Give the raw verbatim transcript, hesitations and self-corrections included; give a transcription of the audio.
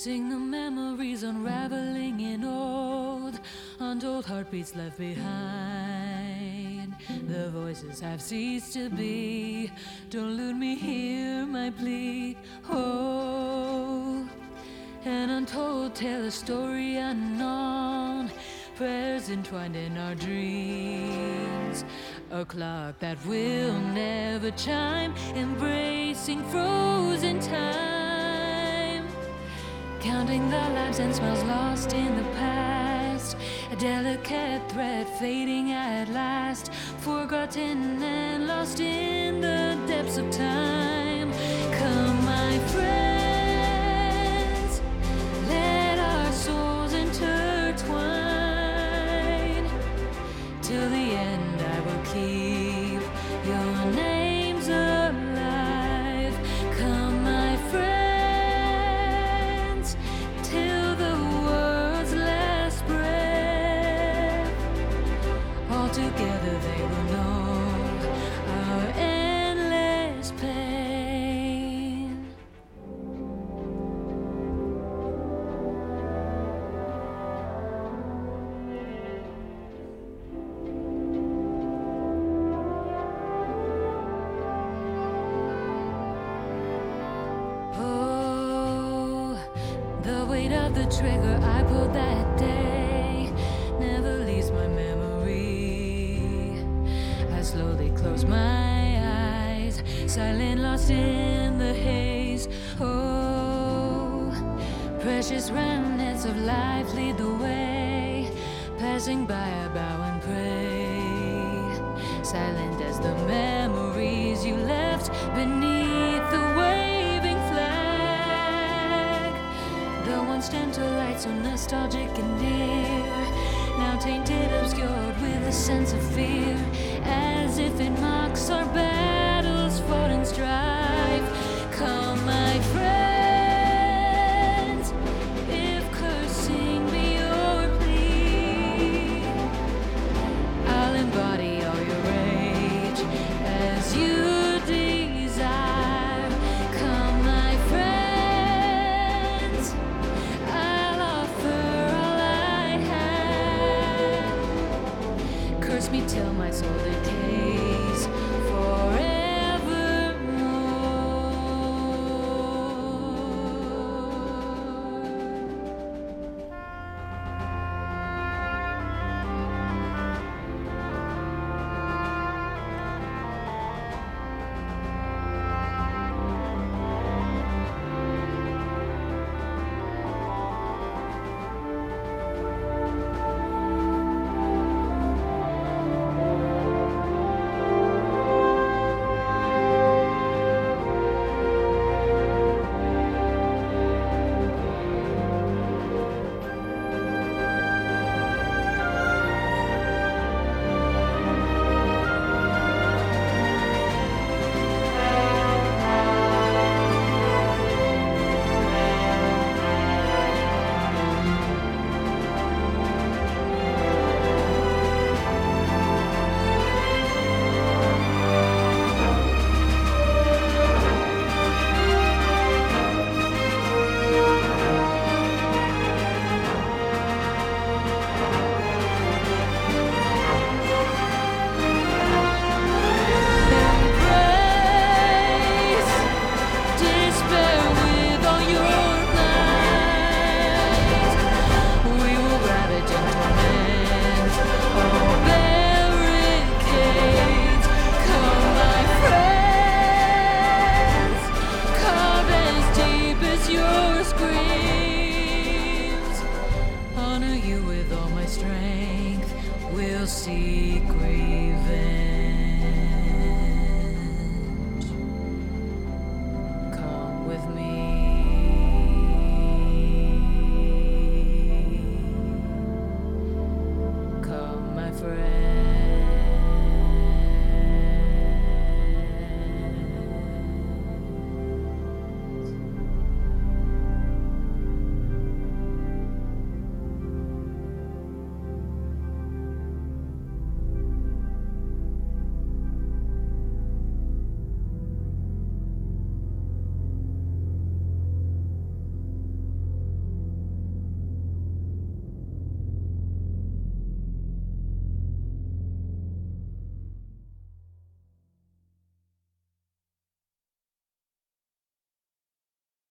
Sing the memories unraveling in old, untold heartbeats left behind. The voices have ceased to be. Don't lose me, hear my plea. Oh, an untold tale, a story unknown, prayers entwined in our dreams. A clock that will never chime, embracing frozen time. Counting the lives and smells lost in the past. A delicate thread fading at last. Forgotten and lost in the depths of time. Come, my friends, let our souls intertwine. Till the end I will keep your names alive. Come, my friends, till the world's last breath. All together they will know our endless pain. Oh, the weight of the trigger I pulled that day never leaves my memory. I slowly close my eyes, silent, lost in the haze. Oh, precious remnants of life lead the way, passing by I bow and pray. Silent as the memories you left beneath the waving flag. The once gentle light, so nostalgic and dear, now tainted, obscured with a sense of fear, as if it mocks our battles fought in strife. Come, my friends, if cursing be your plea, I'll embody all your rage as you desire. Come, my friends, I'll offer all I have. Curse me till my soul decays.